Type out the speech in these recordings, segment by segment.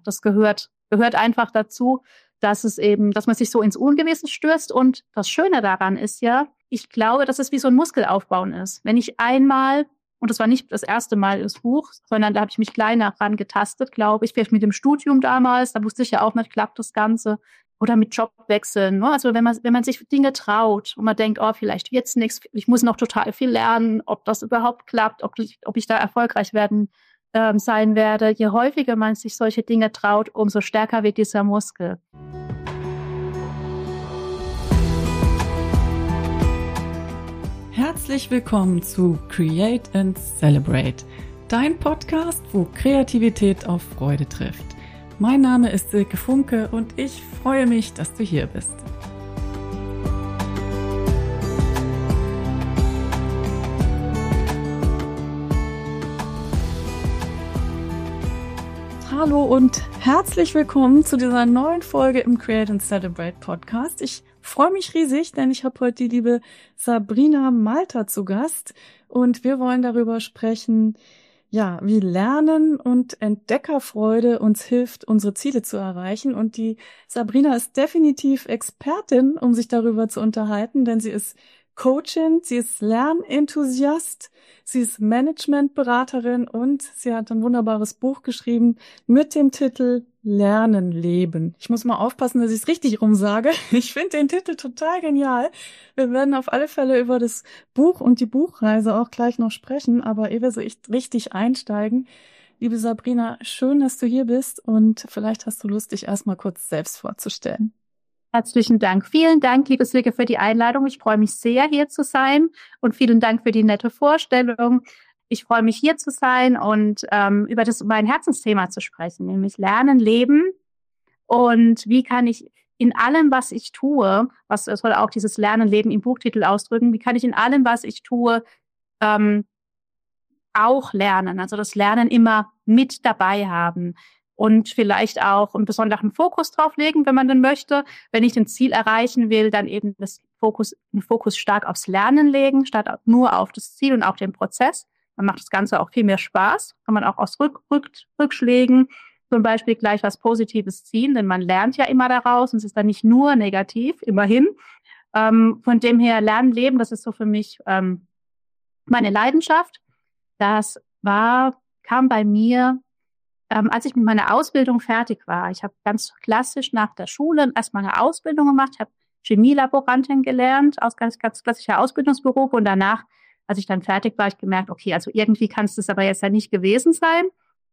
das gehört einfach dazu, dass man sich so ins Ungewisse stürzt. Und das Schöne daran ist ja, ich glaube, dass es wie so ein Muskelaufbauen ist. Wenn ich einmal, und das war nicht das erste Mal das Buch, sondern da habe ich mich kleiner ran getastet, glaube ich, vielleicht mit dem Studium damals, da wusste ich ja auch nicht, klappt das Ganze. Oder mit Jobwechseln, ne? Also wenn man sich Dinge traut und man denkt, oh, vielleicht wird's nichts, ich muss noch total viel lernen, ob das überhaupt klappt, ob ich da erfolgreich sein werde. Je häufiger man sich solche Dinge traut, umso stärker wird dieser Muskel. Herzlich willkommen zu Create and Celebrate, dein Podcast, wo Kreativität auf Freude trifft. Mein Name ist Silke Funke und ich freue mich, dass du hier bist. Hallo und herzlich willkommen zu dieser neuen Folge im Create and Celebrate Podcast. Ich freue mich riesig, denn ich habe heute die liebe Sabrina Malter zu Gast und wir wollen darüber sprechen, ja, wie Lernen und Entdeckerfreude uns hilft, unsere Ziele zu erreichen. Und die Sabrina ist definitiv Expertin, um sich darüber zu unterhalten, denn sie ist Coachin, sie ist Lernenthusiast, sie ist Managementberaterin und sie hat ein wunderbares Buch geschrieben mit dem Titel Lernen leben. Ich muss mal aufpassen, dass ich es richtig rum sage. Ich finde den Titel total genial. Wir werden auf alle Fälle über das Buch und die Buchreise auch gleich noch sprechen, aber ehe wir so richtig einsteigen, liebe Sabrina, schön, dass du hier bist und vielleicht hast du Lust, dich erstmal kurz selbst vorzustellen. Herzlichen Dank. Vielen Dank, liebe Silke, für die Einladung. Ich freue mich sehr, hier zu sein und vielen Dank für die nette Vorstellung. Ich freue mich, hier zu sein und über mein Herzensthema zu sprechen, nämlich Lernen, Leben und wie kann ich in allem, was ich tue, was soll auch dieses Lernen, Leben im Buchtitel ausdrücken, wie kann ich in allem, was ich tue, auch lernen, also das Lernen immer mit dabei haben. Und vielleicht auch einen besonderen Fokus drauf legen, wenn man denn möchte. Wenn ich ein Ziel erreichen will, dann eben den Fokus stark aufs Lernen legen, statt nur auf das Ziel und auf den Prozess. Dann macht das Ganze auch viel mehr Spaß. Kann man auch aus Rückschlägen zum Beispiel gleich was Positives ziehen, denn man lernt ja immer daraus und es ist dann nicht nur negativ, immerhin. Von dem her Lernen, Leben, das ist so für mich meine Leidenschaft. Das kam bei mir als ich mit meiner Ausbildung fertig war. Ich habe ganz klassisch nach der Schule erstmal eine Ausbildung gemacht, habe Chemielaborantin gelernt, aus ganz klassischer Ausbildungsberuf und danach, als ich dann fertig war, ich gemerkt, okay, also irgendwie kann es das aber jetzt ja nicht gewesen sein.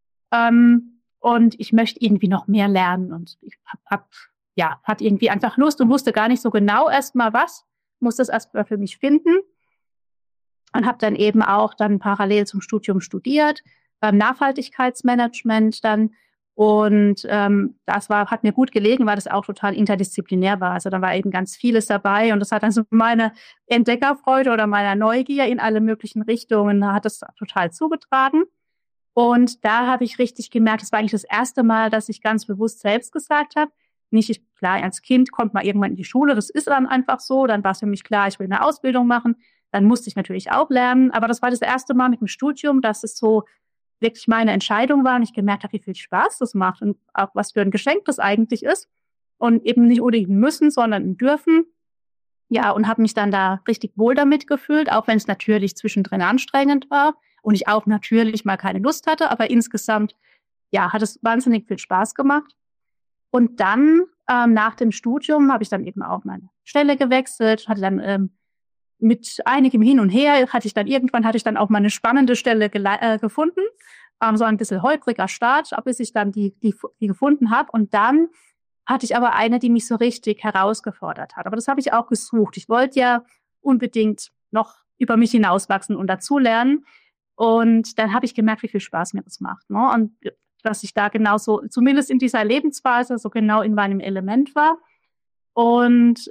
Und ich möchte irgendwie noch mehr lernen und ich hatte irgendwie einfach Lust und wusste gar nicht so genau erstmal was, musste es erstmal für mich finden und habe dann eben auch dann parallel zum Studium studiert, beim Nachhaltigkeitsmanagement dann. Und hat mir gut gelegen, weil das auch total interdisziplinär war. Also da war eben ganz vieles dabei und das hat dann so meine Entdeckerfreude oder meiner Neugier in alle möglichen Richtungen, hat das total zugetragen. Und da habe ich richtig gemerkt, das war eigentlich das erste Mal, dass ich ganz bewusst selbst gesagt habe, klar, als Kind kommt man irgendwann in die Schule, das ist dann einfach so, dann war es für mich klar, ich will eine Ausbildung machen, dann musste ich natürlich auch lernen, aber das war das erste Mal mit dem Studium, dass es so wirklich meine Entscheidung war und ich gemerkt habe, wie viel Spaß das macht und auch was für ein Geschenk das eigentlich ist und eben nicht unbedingt müssen, sondern dürfen. Ja, und habe mich dann da richtig wohl damit gefühlt, auch wenn es natürlich zwischendrin anstrengend war und ich auch natürlich mal keine Lust hatte, aber insgesamt, ja, hat es wahnsinnig viel Spaß gemacht. Und dann nach dem Studium habe ich dann eben auch meine Stelle gewechselt, hatte dann mit einigem Hin und Her hatte ich dann auch mal eine spannende Stelle gefunden. So ein bisschen holpriger Start, bis ich dann die gefunden habe. Und dann hatte ich aber eine, die mich so richtig herausgefordert hat. Aber das habe ich auch gesucht. Ich wollte ja unbedingt noch über mich hinauswachsen und dazulernen. Und dann habe ich gemerkt, wie viel Spaß mir das macht, ne? Und dass ich da genauso, zumindest in dieser Lebensphase, so genau in meinem Element war. Und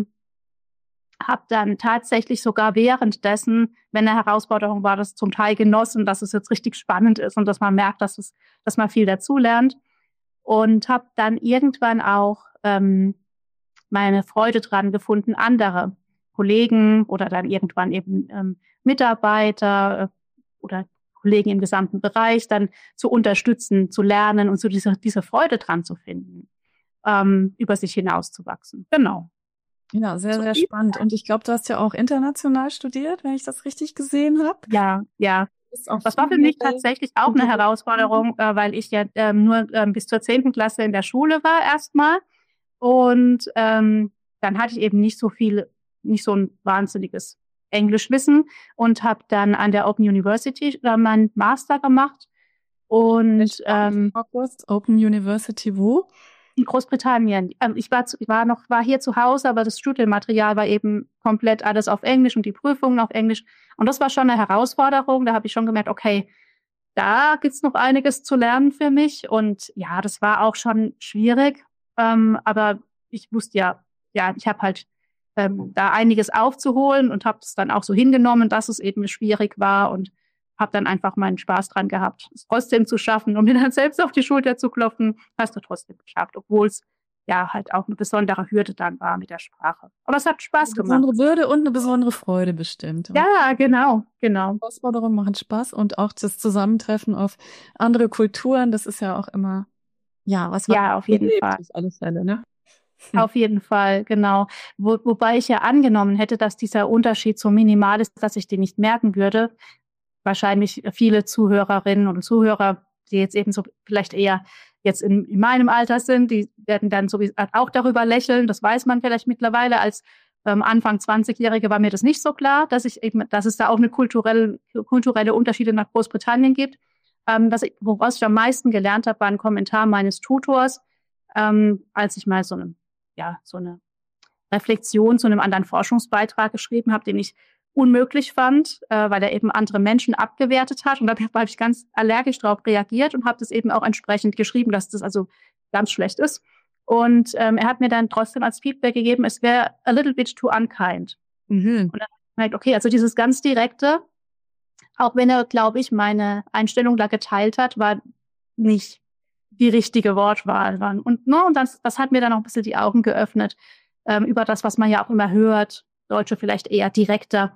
habe dann tatsächlich sogar währenddessen, wenn eine Herausforderung war, das zum Teil genossen, dass es jetzt richtig spannend ist und dass man merkt, dass man viel dazulernt. Und habe dann irgendwann auch meine Freude dran gefunden, andere Kollegen oder dann irgendwann eben Mitarbeiter oder Kollegen im gesamten Bereich dann zu unterstützen, zu lernen und so diese Freude dran zu finden, über sich hinauszuwachsen. Genau. Ja, sehr, sehr spannend. Und ich glaube, du hast ja auch international studiert, wenn ich das richtig gesehen habe. Ja, ja. Das war für mich tatsächlich auch eine Herausforderung, weil ich ja nur bis zur 10. Klasse in der Schule war erstmal. Und dann hatte ich eben nicht so ein wahnsinniges Englischwissen und habe dann an der Open University meinen Master gemacht. Und Open University wo? in Großbritannien. Ich war hier zu Hause, aber das Studienmaterial war eben komplett alles auf Englisch und die Prüfungen auf Englisch. Und das war schon eine Herausforderung. Da habe ich schon gemerkt, okay, da gibt's noch einiges zu lernen für mich. Und ja, das war auch schon schwierig. Aber ich wusste ja, ich habe halt da einiges aufzuholen und habe es dann auch so hingenommen, dass es eben schwierig war und habe dann einfach meinen Spaß dran gehabt, es trotzdem zu schaffen, um mir dann selbst auf die Schulter zu klopfen. Hast du trotzdem geschafft, obwohl es ja halt auch eine besondere Hürde dann war mit der Sprache. Aber es hat Spaß gemacht. Eine besondere Würde und eine besondere Freude bestimmt. Ja, genau. Herausforderungen machen Spaß und auch das Zusammentreffen auf andere Kulturen, das ist ja auch immer, was auf jeden Fall. Auf alle Fälle, ne? Auf jeden Fall, genau. Wobei ich ja angenommen hätte, dass dieser Unterschied so minimal ist, dass ich den nicht merken würde. Wahrscheinlich viele Zuhörerinnen und Zuhörer, die jetzt eben so vielleicht eher jetzt in meinem Alter sind, die werden dann sowieso auch darüber lächeln. Das weiß man vielleicht mittlerweile. Als Anfang 20-Jährige war mir das nicht so klar, dass es da auch eine kulturelle Unterschiede nach Großbritannien gibt. Woraus ich am meisten gelernt habe, war ein Kommentar meines Tutors, als ich mal so eine Reflexion zu einem anderen Forschungsbeitrag geschrieben habe, den ich unmöglich fand, weil er eben andere Menschen abgewertet hat. Und da habe ich ganz allergisch darauf reagiert und habe das eben auch entsprechend geschrieben, dass das also ganz schlecht ist. Und er hat mir dann trotzdem als Feedback gegeben, es wäre a little bit too unkind. Und dann habe ich gemerkt, okay, also dieses ganz Direkte, auch wenn er, glaube ich, meine Einstellung da geteilt hat, war nicht die richtige Wortwahl. Und das hat mir dann auch ein bisschen die Augen geöffnet über das, was man ja auch immer hört. Deutsche vielleicht eher direkter.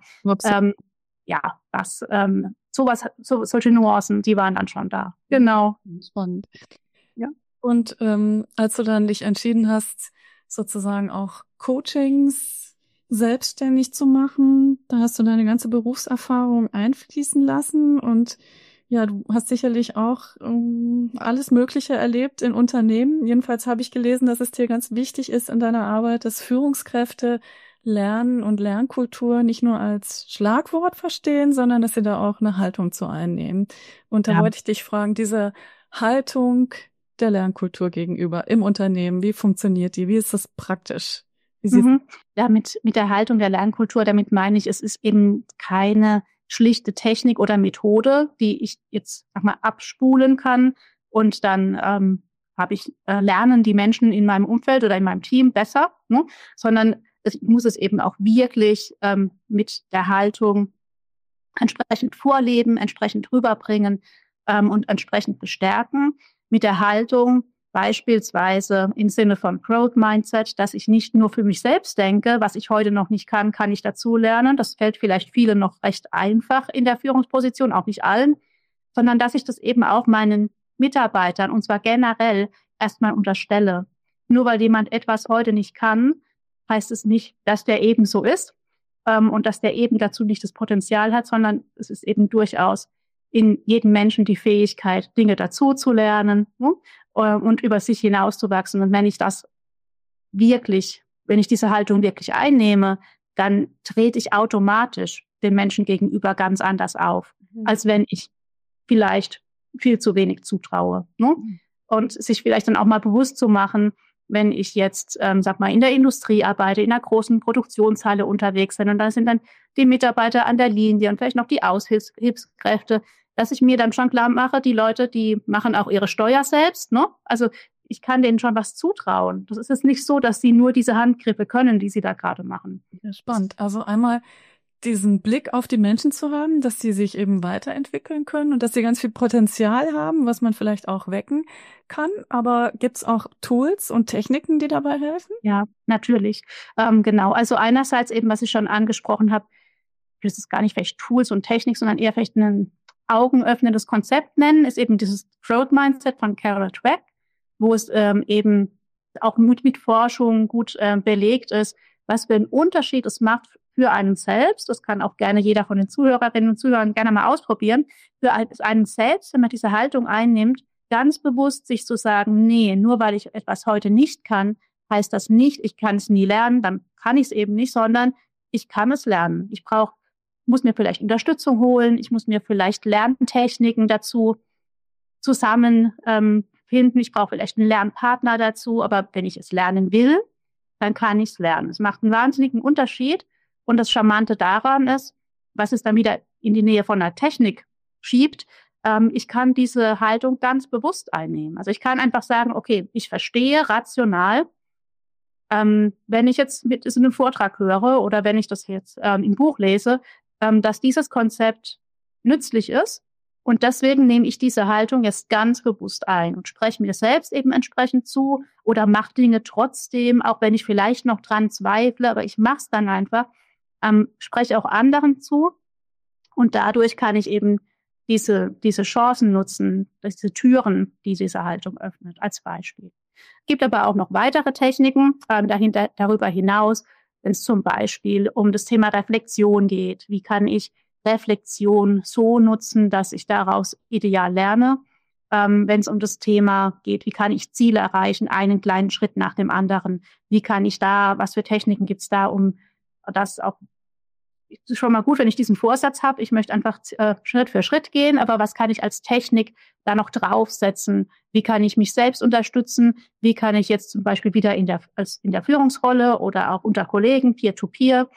Solche Nuancen, die waren dann schon da. Genau. Spannend. Ja. Und als du dann dich entschieden hast, sozusagen auch Coachings selbstständig zu machen, da hast du deine ganze Berufserfahrung einfließen lassen und ja, du hast sicherlich auch alles Mögliche erlebt in Unternehmen. Jedenfalls habe ich gelesen, dass es dir ganz wichtig ist in deiner Arbeit, dass Führungskräfte Lernen und Lernkultur nicht nur als Schlagwort verstehen, sondern dass sie da auch eine Haltung zu einnehmen. Und da wollte ich dich fragen, diese Haltung der Lernkultur gegenüber im Unternehmen, wie funktioniert die? Wie ist das praktisch? Ja, mit der Haltung der Lernkultur, damit meine ich, es ist eben keine schlichte Technik oder Methode, die ich jetzt abspulen kann und dann lernen die Menschen in meinem Umfeld oder in meinem Team besser, ne? Sondern ich muss es eben auch wirklich mit der Haltung entsprechend vorleben, entsprechend rüberbringen und entsprechend bestärken. Mit der Haltung beispielsweise im Sinne von Growth Mindset, dass ich nicht nur für mich selbst denke, was ich heute noch nicht kann, kann ich dazu lernen. Das fällt vielleicht vielen noch recht einfach in der Führungsposition, auch nicht allen, sondern dass ich das eben auch meinen Mitarbeitern, und zwar generell, erstmal unterstelle. Nur weil jemand etwas heute nicht kann, heißt es nicht, dass der eben so ist und dass der eben dazu nicht das Potenzial hat, sondern es ist eben durchaus in jedem Menschen die Fähigkeit, Dinge dazu zu lernen, ne? Und über sich hinauszuwachsen. Und wenn ich diese Haltung wirklich einnehme, dann trete ich automatisch den Menschen gegenüber ganz anders auf, als wenn ich vielleicht viel zu wenig zutraue, ne? Und sich vielleicht dann auch mal bewusst zu machen, wenn ich jetzt, in der Industrie arbeite, in einer großen Produktionshalle unterwegs bin und da sind dann die Mitarbeiter an der Linie und vielleicht noch die Aushilfskräfte, dass ich mir dann schon klar mache, die Leute, die machen auch ihre Steuer selbst, ne? Also ich kann denen schon was zutrauen. Das ist jetzt nicht so, dass sie nur diese Handgriffe können, die sie da gerade machen. Ja, spannend. Also einmal diesen Blick auf die Menschen zu haben, dass sie sich eben weiterentwickeln können und dass sie ganz viel Potenzial haben, was man vielleicht auch wecken kann. Aber gibt's auch Tools und Techniken, die dabei helfen? Ja, natürlich. Genau. Also einerseits eben, was ich schon angesprochen habe, das ist gar nicht vielleicht Tools und Technik, sondern eher vielleicht augenöffnendes Konzept nennen, ist eben dieses Growth Mindset von Carol Dweck, wo es eben auch mit Forschung gut belegt ist, was für einen Unterschied es macht für einen selbst. Das kann auch gerne jeder von den Zuhörerinnen und Zuhörern gerne mal ausprobieren. Für einen selbst, wenn man diese Haltung einnimmt, ganz bewusst sich zu sagen, nee, nur weil ich etwas heute nicht kann, heißt das nicht, ich kann es nie lernen, dann kann ich es eben nicht, sondern ich kann es lernen. Muss mir vielleicht Unterstützung holen, ich muss mir vielleicht Lerntechniken dazu zusammen finden, ich brauche vielleicht einen Lernpartner dazu, aber wenn ich es lernen will, dann kann ich es lernen. Es macht einen wahnsinnigen Unterschied und das Charmante daran ist, was es dann wieder in die Nähe von der Technik schiebt, ich kann diese Haltung ganz bewusst einnehmen. Also ich kann einfach sagen, okay, ich verstehe rational, wenn ich jetzt mit einem Vortrag höre oder wenn ich das jetzt im Buch lese, dass dieses Konzept nützlich ist. Und deswegen nehme ich diese Haltung jetzt ganz bewusst ein und spreche mir selbst eben entsprechend zu oder mache Dinge trotzdem, auch wenn ich vielleicht noch dran zweifle, aber ich mache es dann einfach, spreche auch anderen zu und dadurch kann ich eben diese Chancen nutzen, diese Türen, die diese Haltung öffnet, als Beispiel. Es gibt aber auch noch weitere Techniken darüber hinaus, wenn es zum Beispiel um das Thema Reflexion geht. Wie kann ich Reflexion so nutzen, dass ich daraus ideal lerne? Wenn es um das Thema geht, wie kann ich Ziele erreichen, einen kleinen Schritt nach dem anderen? Wie kann ich was für Techniken gibt es da, um das auch, es ist schon mal gut, wenn ich diesen Vorsatz habe, ich möchte einfach Schritt für Schritt gehen, aber was kann ich als Technik da noch draufsetzen? Wie kann ich mich selbst unterstützen? Wie kann ich jetzt zum Beispiel wieder in der Führungsrolle oder auch unter Kollegen, Peer-to-Peer,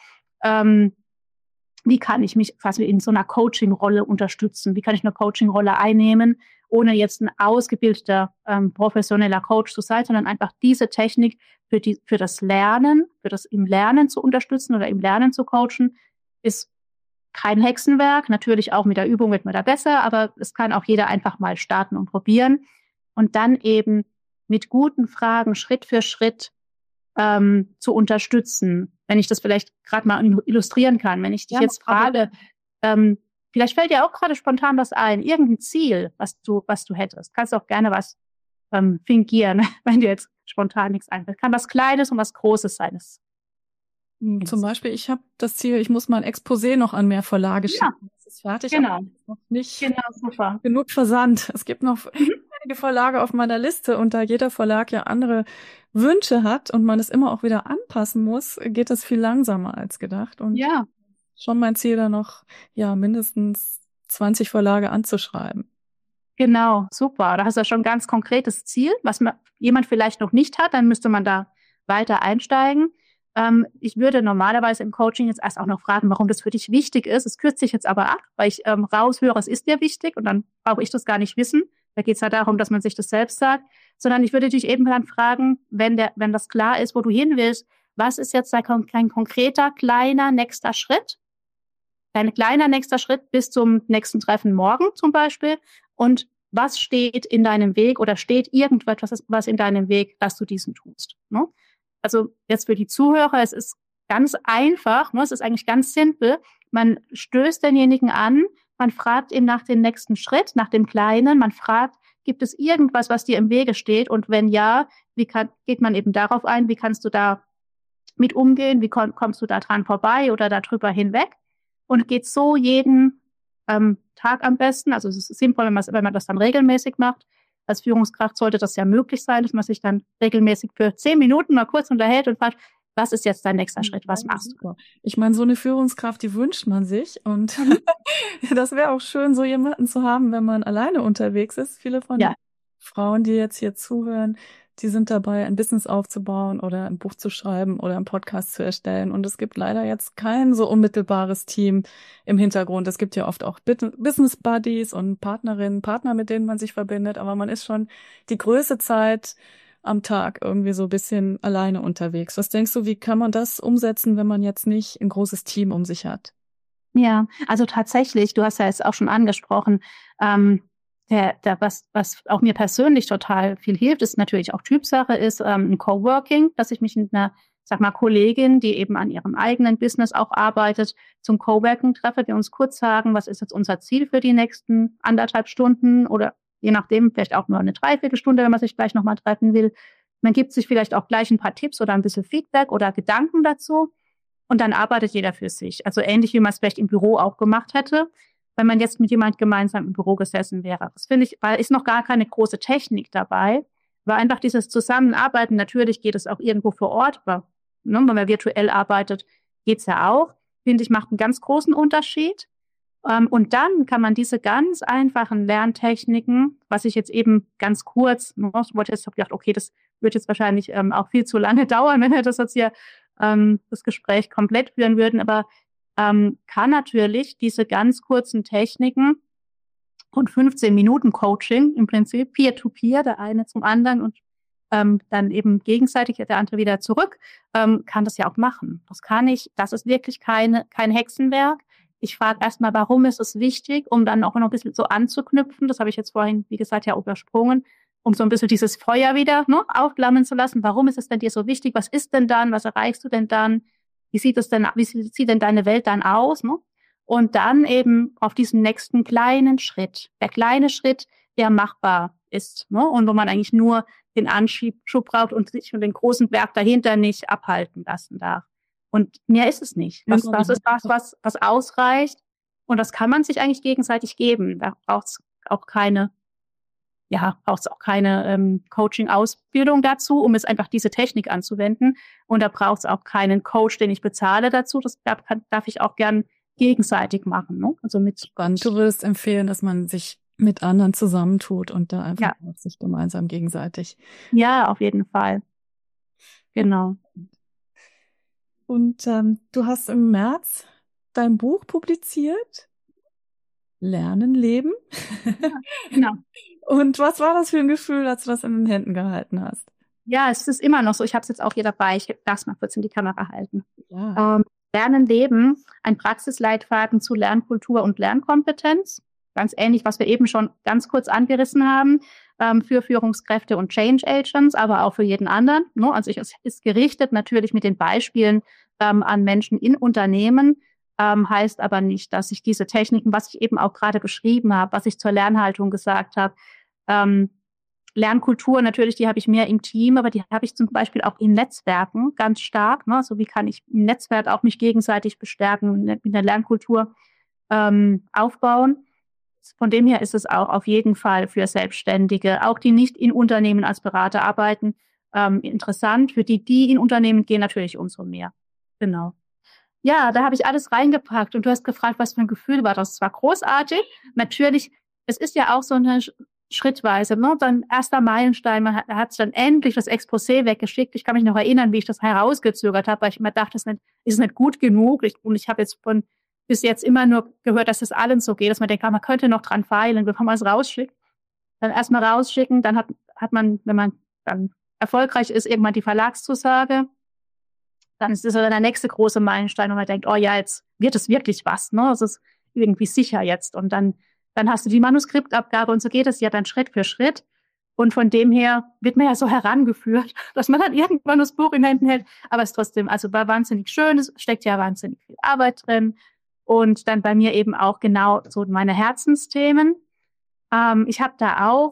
wie kann ich mich quasi in so einer Coaching-Rolle unterstützen? Wie kann ich eine Coaching-Rolle einnehmen, ohne jetzt ein ausgebildeter, professioneller Coach zu sein, sondern einfach diese Technik für das Lernen, für das im Lernen zu unterstützen oder im Lernen zu coachen, ist kein Hexenwerk. Natürlich auch mit der Übung wird man da besser, aber es kann auch jeder einfach mal starten und probieren und dann eben mit guten Fragen Schritt für Schritt zu unterstützen. Wenn ich das vielleicht gerade mal illustrieren kann, wenn ich dich jetzt frage, vielleicht fällt dir auch gerade spontan was ein, irgendein Ziel, was du hättest. Kannst auch gerne was fingieren, wenn dir jetzt spontan nichts einfällt. Kann was Kleines und was Großes sein. Zum Beispiel, ich habe das Ziel, ich muss mein Exposé noch an mehr Verlage schicken. Ja, Das ist fertig, genau. aber noch nicht Super. genug Versand. Es gibt noch einige Verlage auf meiner Liste und da jeder Verlag ja andere Wünsche hat und man es immer auch wieder anpassen muss, geht das viel langsamer als gedacht. Und schon mein Ziel, da noch mindestens 20 Verlage anzuschreiben. Genau, super. Da hast du ja schon ein ganz konkretes Ziel, was jemand vielleicht noch nicht hat, dann müsste man da weiter einsteigen. Ich würde normalerweise im Coaching jetzt erst auch noch fragen, warum das für dich wichtig ist. Es kürzt sich jetzt aber ab, weil ich raushöre, es ist dir wichtig und dann brauche ich das gar nicht wissen. Da geht es ja darum, dass man sich das selbst sagt, sondern ich würde dich eben dann fragen, wenn das klar ist, wo du hin willst, was ist jetzt dein konkreter, kleiner nächster Schritt? Dein kleiner nächster Schritt bis zum nächsten Treffen morgen zum Beispiel und was steht in deinem Weg oder steht irgendetwas, was in deinem Weg, dass du diesen tust, ne? Also jetzt für die Zuhörer, es ist ganz einfach, ne? Es ist eigentlich ganz simpel. Man stößt denjenigen an, man fragt ihm nach dem nächsten Schritt, nach dem Kleinen, man fragt, gibt es irgendwas, was dir im Wege steht? Und wenn ja, geht man eben darauf ein, wie kannst du da mit umgehen, wie kommst du da dran vorbei oder darüber hinweg? Und geht so jeden Tag am besten. Also es ist sinnvoll, wenn man das dann regelmäßig macht. Als Führungskraft sollte das ja möglich sein, dass man sich dann regelmäßig für 10 Minuten mal kurz unterhält und fragt, was ist jetzt dein nächster Schritt? Was machst du? Ich meine, so eine Führungskraft, die wünscht man sich. Und das wäre auch schön, so jemanden zu haben, wenn man alleine unterwegs ist. Viele von den Frauen, die jetzt hier zuhören, die sind dabei, ein Business aufzubauen oder ein Buch zu schreiben oder einen Podcast zu erstellen. Und es gibt leider jetzt kein so unmittelbares Team im Hintergrund. Es gibt ja oft auch Business Buddies und Partnerinnen, Partner, mit denen man sich verbindet. Aber man ist schon die größte Zeit am Tag irgendwie so ein bisschen alleine unterwegs. Was denkst du, wie kann man das umsetzen, wenn man jetzt nicht ein großes Team um sich hat? Ja, also tatsächlich, du hast ja jetzt auch schon angesprochen, was auch mir persönlich total viel hilft, ist natürlich auch Typsache, ist ein Coworking, dass ich mich in einer sag mal, Kollegin, die eben an ihrem eigenen Business auch arbeitet, zum Coworking treffe, wir uns kurz sagen, was ist jetzt unser Ziel für die nächsten 1,5 Stunden oder je nachdem, vielleicht auch nur eine Dreiviertelstunde, wenn man sich gleich nochmal treffen will. Man gibt sich vielleicht auch gleich ein paar Tipps oder ein bisschen Feedback oder Gedanken dazu und dann arbeitet jeder für sich. Also ähnlich, wie man es vielleicht im Büro auch gemacht hätte, wenn man jetzt mit jemand gemeinsam im Büro gesessen wäre. Das finde ich, weil ist noch gar keine große Technik dabei, weil einfach dieses Zusammenarbeiten, natürlich geht es auch irgendwo vor Ort, aber wenn man virtuell arbeitet, geht's ja auch, finde ich, macht einen ganz großen Unterschied. Und dann kann man diese ganz einfachen Lerntechniken, was ich jetzt eben ganz kurz, ich wollte jetzt gedacht, okay, das wird jetzt wahrscheinlich auch viel zu lange dauern, wenn wir das jetzt hier das Gespräch komplett führen würden, aber kann natürlich diese ganz kurzen Techniken und 15 Minuten Coaching im Prinzip, Peer-to-Peer, der eine zum anderen und dann eben gegenseitig der andere wieder zurück, kann das ja auch machen. Das ist wirklich kein Hexenwerk. Ich frage erstmal, warum ist es wichtig, um dann auch noch ein bisschen so anzuknüpfen. Das habe ich jetzt vorhin, wie gesagt, ja übersprungen, um so ein bisschen dieses Feuer wieder aufflammen zu lassen. Warum ist es denn dir so wichtig? Was ist denn dann? Was erreichst du denn dann? Wie sieht denn deine Welt dann aus? Ne? Und dann eben auf diesen nächsten kleinen Schritt. Der kleine Schritt, der machbar ist. Ne? Und wo man eigentlich nur den Anschub braucht und sich von den großen Berg dahinter nicht abhalten lassen darf. Und mehr ist es nicht. Das ist was ausreicht. Und das kann man sich eigentlich gegenseitig geben. Da braucht's auch keine Coaching-Ausbildung dazu, um jetzt einfach diese Technik anzuwenden. Und da braucht's auch keinen Coach, den ich bezahle dazu. Das darf ich auch gern gegenseitig machen. Ne? Also Spannend. Du würdest empfehlen, dass man sich mit anderen zusammentut und da einfach sich gemeinsam gegenseitig. Ja, auf jeden Fall. Genau. Und du hast im März dein Buch publiziert, Lernen, Leben. Ja, genau. Und was war das für ein Gefühl, als du das in den Händen gehalten hast? Ja, es ist immer noch so. Ich habe es jetzt auch hier dabei. Ich darf es mal kurz in die Kamera halten. Ja. Lernen, Leben, ein Praxisleitfaden zu Lernkultur und Lernkompetenz. Ganz ähnlich, was wir eben schon ganz kurz angerissen haben, für Führungskräfte und Change Agents, aber auch für jeden anderen. Ne? Also es ist gerichtet natürlich mit den Beispielen an Menschen in Unternehmen, heißt aber nicht, dass ich diese Techniken, was ich eben auch gerade beschrieben habe, was ich zur Lernhaltung gesagt habe, Lernkultur natürlich, die habe ich mehr im Team, aber die habe ich zum Beispiel auch in Netzwerken ganz stark. Ne? Also wie kann ich im Netzwerk auch mich gegenseitig bestärken, mit der Lernkultur aufbauen. Von dem her ist es auch auf jeden Fall für Selbstständige, auch die nicht in Unternehmen als Berater arbeiten, interessant. Für die in Unternehmen gehen, natürlich umso mehr. Genau. Ja, da habe ich alles reingepackt und du hast gefragt, was für ein Gefühl war das. Es war großartig. Natürlich, es ist ja auch so eine schrittweise, ne? Dann erster Meilenstein, man hat dann endlich das Exposé weggeschickt. Ich kann mich noch erinnern, wie ich das herausgezögert habe, weil ich mir dachte, ist nicht gut genug. Und ich habe jetzt bis jetzt immer nur gehört, dass es allen so geht, dass man denkt, man könnte noch dran feilen, bevor man es rausschickt. Dann erstmal rausschicken, dann hat man, wenn man dann erfolgreich ist, irgendwann die Verlagszusage. Dann ist das dann der nächste große Meilenstein, wo man denkt, oh ja, jetzt wird es wirklich was, ne? Es ist irgendwie sicher jetzt. Und dann hast du die Manuskriptabgabe und so geht es ja dann Schritt für Schritt. Und von dem her wird man ja so herangeführt, dass man dann irgendwann das Buch in Händen hält. Aber es ist trotzdem, also war wahnsinnig schön, es steckt ja wahnsinnig viel Arbeit drin. Und dann bei mir eben auch genau so meine Herzensthemen. Ich habe da auch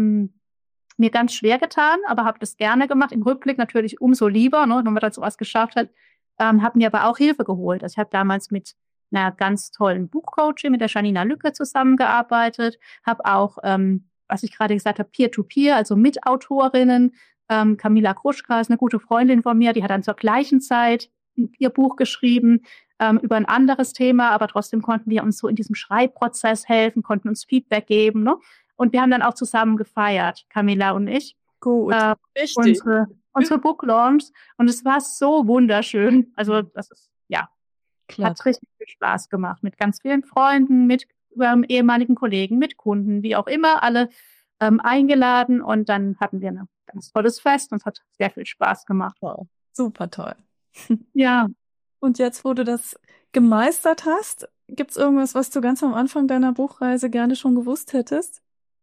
mir ganz schwer getan, aber habe das gerne gemacht. Im Rückblick natürlich umso lieber, ne, wenn man da sowas geschafft hat. Habe mir aber auch Hilfe geholt. Also ich habe damals mit einer ganz tollen Buchcoachin, mit der Janina Lücke zusammengearbeitet. Habe auch, was ich gerade gesagt habe, Peer-to-Peer, also Mitautorinnen. Camilla Kruschka ist eine gute Freundin von mir, die hat dann zur gleichen Zeit ihr Buch geschrieben über ein anderes Thema, aber trotzdem konnten wir uns so in diesem Schreibprozess helfen, konnten uns Feedback geben, ne? Und wir haben dann auch zusammen gefeiert, Camilla und ich. Gut, richtig. Unsere Book Launch. Und es war so wunderschön. Also das ist, ja, Klar. Hat richtig viel Spaß gemacht. Mit ganz vielen Freunden, mit ehemaligen Kollegen, mit Kunden, wie auch immer, alle eingeladen. Und dann hatten wir ein ganz tolles Fest und es hat sehr viel Spaß gemacht. Wow, super toll. Ja. Und jetzt, wo du das gemeistert hast, gibt's irgendwas, was du ganz am Anfang deiner Buchreise gerne schon gewusst hättest?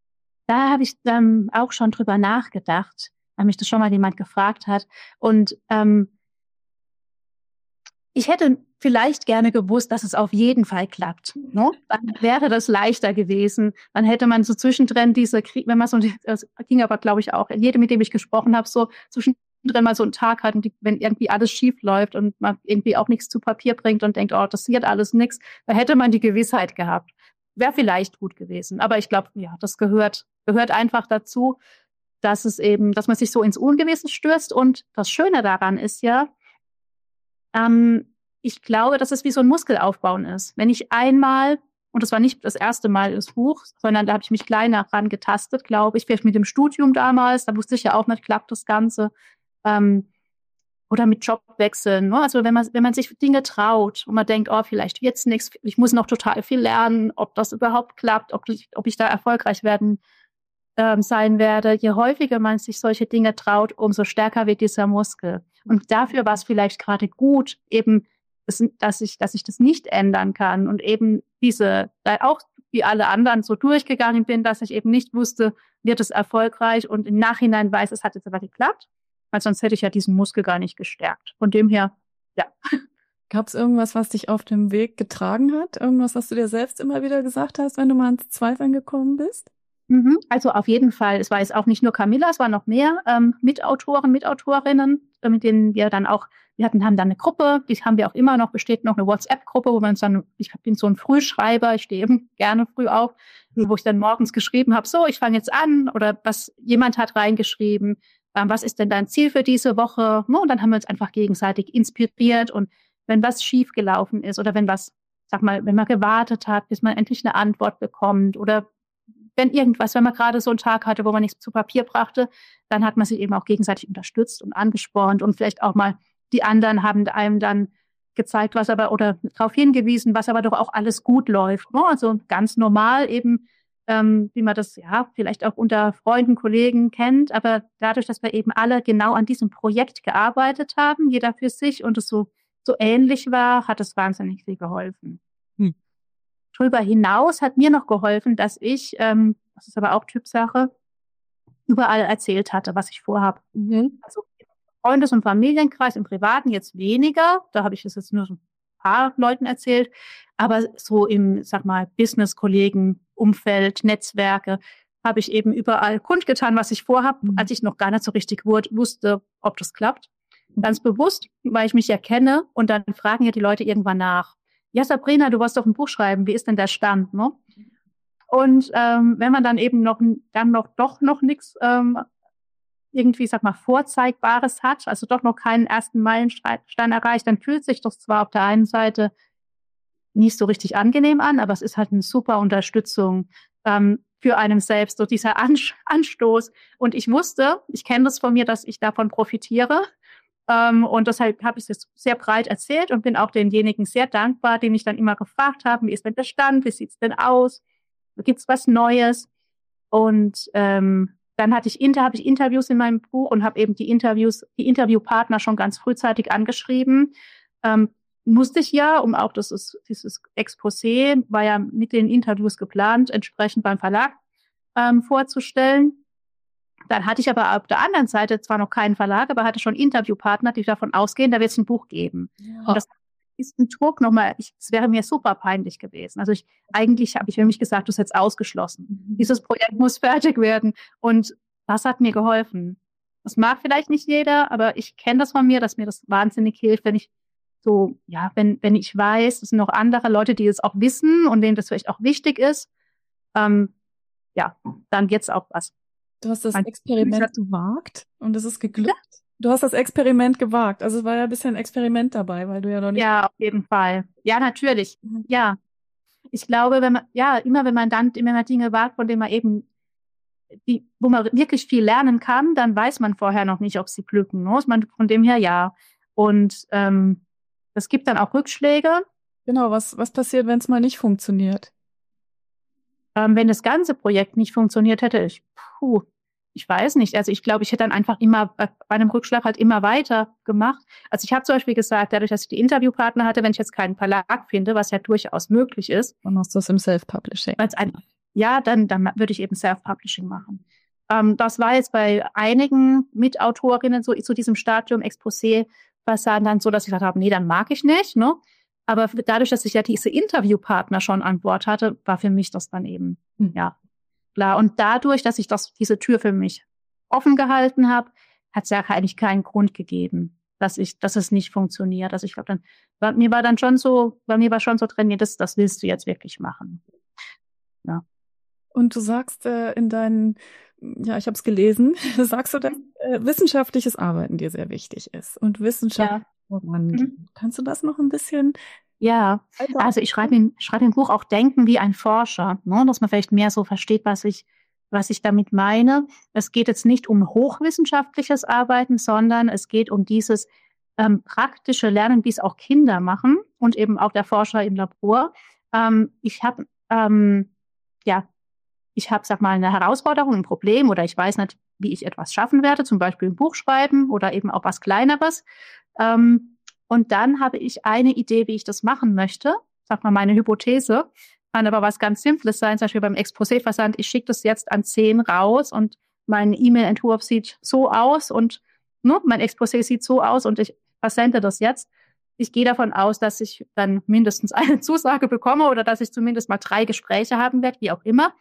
Da habe ich auch schon drüber nachgedacht, weil mich das schon mal jemand gefragt hat. Und Ich hätte vielleicht gerne gewusst, dass es auf jeden Fall klappt. Ne? Dann wäre das leichter gewesen. Dann hätte man so zwischendrin wenn man so, das ging aber, glaube ich, auch, jedem, mit dem ich gesprochen habe, so zwischendrin mal so einen Tag hat, wenn irgendwie alles schief läuft und man irgendwie auch nichts zu Papier bringt und denkt, oh, das wird alles nichts, da hätte man die Gewissheit gehabt. Wäre vielleicht gut gewesen. Aber ich glaube, ja, das gehört einfach dazu, dass man sich so ins Ungewisse stürzt. Und das Schöne daran ist ja, ich glaube, dass es wie so ein Muskelaufbauen ist. Wenn ich einmal, und das war nicht das erste Mal das Buch, sondern da habe ich mich kleiner ran getastet, glaube ich, vielleicht mit dem Studium damals, da wusste ich ja auch nicht, klappt das Ganze, oder mit Jobwechseln. Ne? Also wenn man sich Dinge traut und man denkt, oh, vielleicht wird's nichts, ich muss noch total viel lernen, ob das überhaupt klappt, ob ich da erfolgreich sein werde. Je häufiger man sich solche Dinge traut, umso stärker wird dieser Muskel. Und dafür war es vielleicht gerade gut, eben, dass ich das nicht ändern kann und eben auch wie alle anderen so durchgegangen bin, dass ich eben nicht wusste, wird es erfolgreich und im Nachhinein weiß, es hat jetzt aber geklappt, weil sonst hätte ich ja diesen Muskel gar nicht gestärkt. Von dem her, ja. Gab es irgendwas, was dich auf dem Weg getragen hat? Irgendwas, was du dir selbst immer wieder gesagt hast, wenn du mal ins Zweifeln gekommen bist? Also auf jeden Fall, es war jetzt auch nicht nur Camilla, es waren noch mehr Mitautorinnen, mit denen wir dann auch, haben dann eine Gruppe, die haben wir auch immer noch, besteht noch eine WhatsApp-Gruppe, wo wir uns dann, ich bin so ein Frühschreiber, ich stehe eben gerne früh auf, wo ich dann morgens geschrieben habe, so, ich fange jetzt an, oder jemand hat reingeschrieben, was ist denn dein Ziel für diese Woche? Und dann haben wir uns einfach gegenseitig inspiriert und wenn was schief gelaufen ist oder wenn man gewartet hat, bis man endlich eine Antwort bekommt oder wenn man gerade so einen Tag hatte, wo man nichts zu Papier brachte, dann hat man sich eben auch gegenseitig unterstützt und angespornt und vielleicht auch mal die anderen haben einem dann gezeigt, oder darauf hingewiesen, was aber doch auch alles gut läuft. Ne? Also ganz normal eben, wie man das ja vielleicht auch unter Freunden, Kollegen kennt, aber dadurch, dass wir eben alle genau an diesem Projekt gearbeitet haben, jeder für sich und es so ähnlich war, hat es wahnsinnig viel geholfen. Darüber hinaus hat mir noch geholfen, dass ich, das ist aber auch Typsache, überall erzählt hatte, was ich vorhabe. Also im Freundes- und Familienkreis, im Privaten jetzt weniger, da habe ich das jetzt nur so ein paar Leuten erzählt, aber so im, Business-Kollegen, Umfeld, Netzwerke, habe ich eben überall kundgetan, was ich vorhabe, als ich noch gar nicht so richtig wusste, ob das klappt. Ganz bewusst, weil ich mich ja kenne und dann fragen ja die Leute irgendwann nach. Ja, Sabrina, du wolltest doch ein Buch schreiben. Wie ist denn der Stand, ne? Und wenn man dann eben noch nichts irgendwie, Vorzeigbares hat, also doch noch keinen ersten Meilenstein erreicht, dann fühlt sich das zwar auf der einen Seite nicht so richtig angenehm an, aber es ist halt eine super Unterstützung für einen selbst, so dieser Anstoß. Und ich kenne das von mir, dass ich davon profitiere. Und deshalb habe ich es sehr breit erzählt und bin auch denjenigen sehr dankbar, die mich dann immer gefragt haben, wie ist denn der Stand, wie sieht's denn aus, gibt's was Neues? Und dann habe ich Interviews in meinem Buch und habe eben die Interviewpartner schon ganz frühzeitig angeschrieben. Musste ich ja, um auch dieses Exposé war ja mit den Interviews geplant, entsprechend beim Verlag vorzustellen. Dann hatte ich aber auf der anderen Seite zwar noch keinen Verlag, aber hatte schon Interviewpartner, die davon ausgehen, da wird es ein Buch geben. Ja. Und das ist ein Druck nochmal, es wäre mir super peinlich gewesen. Also eigentlich habe ich für mich gesagt, du bist jetzt ausgeschlossen. Dieses Projekt muss fertig werden. Und das hat mir geholfen. Das mag vielleicht nicht jeder, aber ich kenne das von mir, dass mir das wahnsinnig hilft, wenn ich wenn ich weiß, es sind noch andere Leute, die es auch wissen und denen das vielleicht auch wichtig ist, dann wird's auch was. Du hast das Experiment gewagt und es ist geglückt. Ja. Du hast das Experiment gewagt. Also es war ja ein bisschen ein Experiment dabei, weil du ja noch nicht... Ja, auf jeden Fall. Ja, natürlich. Ja. Ich glaube, wenn man Dinge wagt, von denen man eben, wo man wirklich viel lernen kann, dann weiß man vorher noch nicht, ob sie glücken. Ne? Von dem her, ja. Und es gibt dann auch Rückschläge. Genau, was passiert, wenn es mal nicht funktioniert? Wenn das ganze Projekt nicht funktioniert hätte, ich weiß nicht. Also ich glaube, ich hätte dann einfach immer bei einem Rückschlag halt immer weiter gemacht. Also ich habe zum Beispiel gesagt, dadurch, dass ich die Interviewpartner hatte, wenn ich jetzt keinen Verlag finde, was ja durchaus möglich ist. Dann machst du das im Self-Publishing. Dann würde ich eben Self-Publishing machen. Das war jetzt bei einigen Mitautorinnen so zu diesem Stadium Exposé Expressivversand dann so, dass ich gesagt habe, nee, dann mag ich nicht, ne? Aber dadurch, dass ich ja diese Interviewpartner schon an Bord hatte, war für mich das dann eben, ja, klar. Und dadurch, dass ich diese Tür für mich offen gehalten habe, hat es ja eigentlich keinen Grund gegeben, dass es nicht funktioniert. Also ich glaube, bei mir war schon so drin, nee, das willst du jetzt wirklich machen. Ja. Und du sagst in deinen, ja, ich habe es gelesen, sagst du, dass wissenschaftliches Arbeiten dir sehr wichtig ist und Wissenschaft vorangehen. Kannst du das noch ein bisschen? Ja, also ich schreibe im Buch auch Denken wie ein Forscher, ne, dass man vielleicht mehr so versteht, was ich damit meine. Es geht jetzt nicht um hochwissenschaftliches Arbeiten, sondern es geht um dieses praktische Lernen, wie es auch Kinder machen und eben auch der Forscher im Labor. Ich habe, sag mal, eine Herausforderung, ein Problem oder ich weiß nicht, wie ich etwas schaffen werde, zum Beispiel ein Buch schreiben oder eben auch was Kleineres. Und dann habe ich eine Idee, wie ich das machen möchte. Sag mal, meine Hypothese. Kann aber was ganz Simples sein, zum Beispiel beim Exposé-Versand. Ich schicke das jetzt an 10 raus und mein E-Mail-Entwurf sieht so aus und mein Exposé sieht so aus und ich versende das jetzt. Ich gehe davon aus, dass ich dann mindestens eine Zusage bekomme oder dass ich zumindest mal 3 Gespräche haben werde, wie auch immer.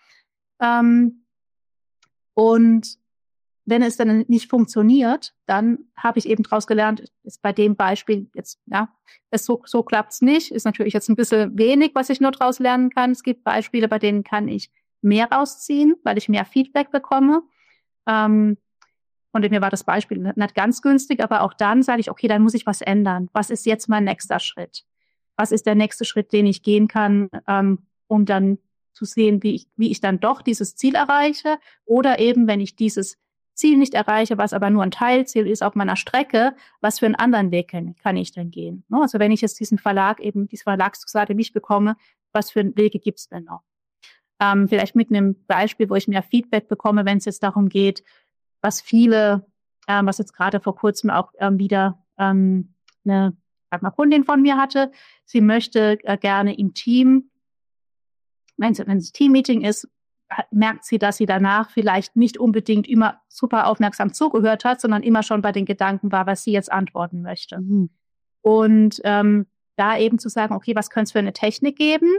Und wenn es dann nicht funktioniert, dann habe ich eben daraus gelernt, ist bei dem Beispiel jetzt, ja, so klappt's nicht. Ist natürlich jetzt ein bisschen wenig, was ich nur daraus lernen kann. Es gibt Beispiele, bei denen kann ich mehr rausziehen, weil ich mehr Feedback bekomme. Und mir war das Beispiel nicht ganz günstig, aber auch dann sage ich, okay, dann muss ich was ändern. Was ist jetzt mein nächster Schritt? Was ist der nächste Schritt, den ich gehen kann, um dann zu sehen, wie ich dann doch dieses Ziel erreiche? Oder eben, wenn ich dieses Ziel nicht erreiche, was aber nur ein Teilziel ist auf meiner Strecke, was für einen anderen Weg kann ich denn gehen? Also wenn ich jetzt diese Verlagszusage nicht bekomme, was für Wege gibt's denn noch? Vielleicht mit einem Beispiel, wo ich mehr Feedback bekomme, wenn es jetzt darum geht, was jetzt gerade vor kurzem auch wieder eine Kundin von mir hatte. Sie möchte gerne im Team, wenn es Teammeeting ist, merkt sie, dass sie danach vielleicht nicht unbedingt immer super aufmerksam zugehört hat, sondern immer schon bei den Gedanken war, was sie jetzt antworten möchte. Mhm. Und da eben zu sagen, okay, was könnte es für eine Technik geben,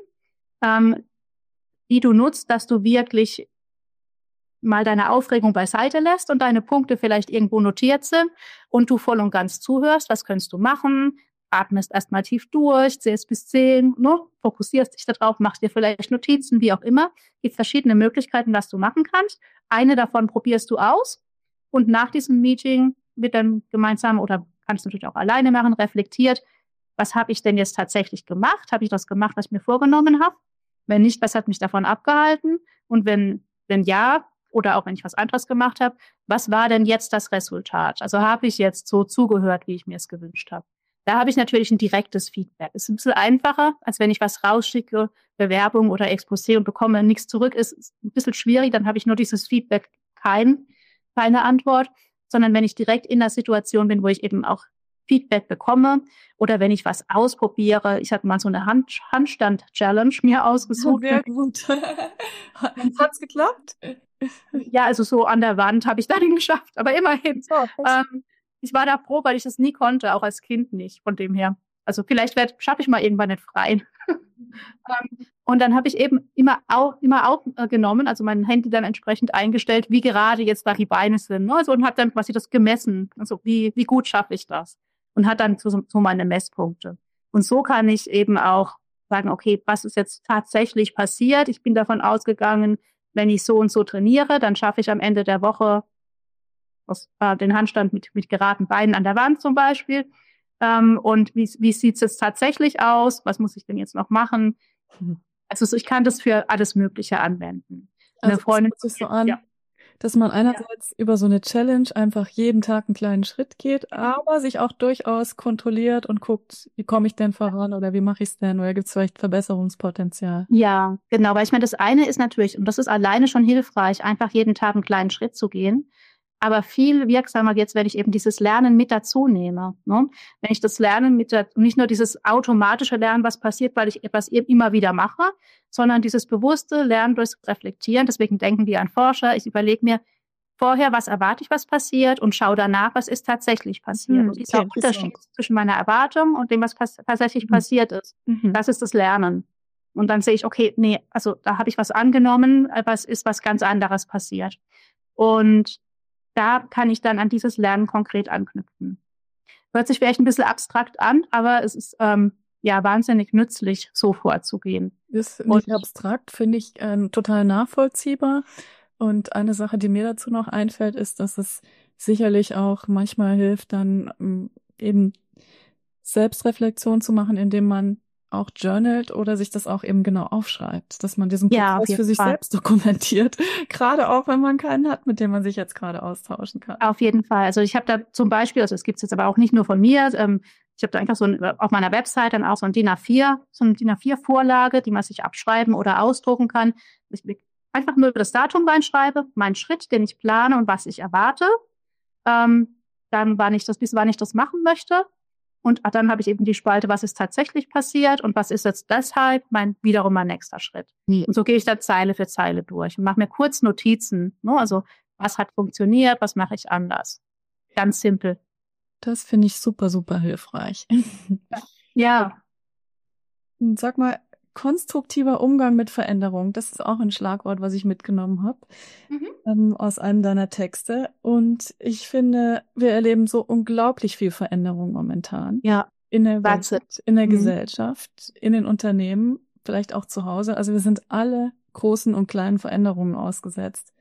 die du nutzt, dass du wirklich mal deine Aufregung beiseite lässt und deine Punkte vielleicht irgendwo notiert sind und du voll und ganz zuhörst. Was könntest du machen? Atmest erstmal tief durch, zählst bis 10, fokussierst dich darauf, machst dir vielleicht Notizen, wie auch immer. Es gibt verschiedene Möglichkeiten, was du machen kannst. Eine davon probierst du aus und nach diesem Meeting wird dann gemeinsam oder kannst du natürlich auch alleine machen, reflektiert, was habe ich denn jetzt tatsächlich gemacht? Habe ich das gemacht, was ich mir vorgenommen habe? Wenn nicht, was hat mich davon abgehalten? Und wenn ja, oder auch wenn ich was anderes gemacht habe, was war denn jetzt das Resultat? Also habe ich jetzt so zugehört, wie ich mir es gewünscht habe? Da habe ich natürlich ein direktes Feedback. Ist ein bisschen einfacher, als wenn ich was rausschicke, Bewerbung oder Exposé und bekomme nichts zurück. Ist ein bisschen schwierig, dann habe ich nur dieses Feedback, keine Antwort, sondern wenn ich direkt in der Situation bin, wo ich eben auch Feedback bekomme oder wenn ich was ausprobiere. Ich hatte mal so eine Handstand-Challenge mir ausgesucht. Sehr gut. Hat's geklappt? Ja, also so an der Wand habe ich dann geschafft, aber immerhin. Ich war da froh, weil ich das nie konnte, auch als Kind nicht, von dem her. Also vielleicht schaffe ich mal irgendwann nicht frei. Und dann habe ich eben immer aufgenommen, also mein Handy dann entsprechend eingestellt, wie gerade jetzt da die Beine sind. Ne? Also, und habe dann quasi das gemessen. Also wie gut schaffe ich das? Und hat dann so meine Messpunkte. Und so kann ich eben auch sagen, okay, was ist jetzt tatsächlich passiert? Ich bin davon ausgegangen, wenn ich so und so trainiere, dann schaffe ich am Ende der Woche den Handstand mit geraden Beinen an der Wand zum Beispiel. Und wie sieht es jetzt tatsächlich aus? Was muss ich denn jetzt noch machen? Also ich kann das für alles Mögliche anwenden. Also eine Freundin, das hört sich so an, dass man einerseits über so eine Challenge einfach jeden Tag einen kleinen Schritt geht, aber sich auch durchaus kontrolliert und guckt, wie komme ich denn voran oder wie mache ich es denn oder gibt es vielleicht Verbesserungspotenzial? Ja, genau, weil ich meine, das eine ist natürlich, und das ist alleine schon hilfreich, einfach jeden Tag einen kleinen Schritt zu gehen. Aber viel wirksamer jetzt, wenn ich eben dieses Lernen mit dazu nehme. Ne? Wenn ich das Lernen nicht nur dieses automatische Lernen, was passiert, weil ich etwas immer wieder mache, sondern dieses bewusste Lernen durchs Reflektieren. Deswegen denken wir an Forscher. Ich überlege mir, vorher, was erwarte ich, was passiert und schaue danach, was ist tatsächlich passiert. Und dieser Unterschied zwischen meiner Erwartung und dem, was tatsächlich passiert ist, das ist das Lernen. Und dann sehe ich, okay, nee, also da habe ich was angenommen, aber es ist was ganz anderes passiert. Und da kann ich dann an dieses Lernen konkret anknüpfen. Hört sich vielleicht ein bisschen abstrakt an, aber es ist wahnsinnig nützlich, so vorzugehen. Ist nicht abstrakt, finde ich total nachvollziehbar. Und eine Sache, die mir dazu noch einfällt, ist, dass es sicherlich auch manchmal hilft, dann eben Selbstreflexion zu machen, indem man auch journalt oder sich das auch eben genau aufschreibt, dass man diesen Prozess für sich selbst dokumentiert, gerade auch, wenn man keinen hat, mit dem man sich jetzt gerade austauschen kann. Auf jeden Fall. Also ich habe da zum Beispiel, also es gibt es jetzt aber auch nicht nur von mir, ich habe da einfach auf meiner Website dann auch so eine DIN A4-Vorlage, die man sich abschreiben oder ausdrucken kann. Ich einfach nur das Datum reinschreibe, meinen Schritt, den ich plane und was ich erwarte, dann wann ich das machen möchte. Und dann habe ich eben die Spalte, was ist tatsächlich passiert und was ist jetzt deshalb wiederum mein nächster Schritt. Und so gehe ich da Zeile für Zeile durch und mache mir kurz Notizen. Ne? Also was hat funktioniert, was mache ich anders. Ganz simpel. Das finde ich super, super hilfreich. Ja. Sag mal, konstruktiver Umgang mit Veränderung, das ist auch ein Schlagwort, was ich mitgenommen habe aus einem deiner Texte. Und ich finde, wir erleben so unglaublich viel Veränderung momentan. Ja. In der Welt, in der Gesellschaft, in den Unternehmen, vielleicht auch zu Hause. Also wir sind alle großen und kleinen Veränderungen ausgesetzt.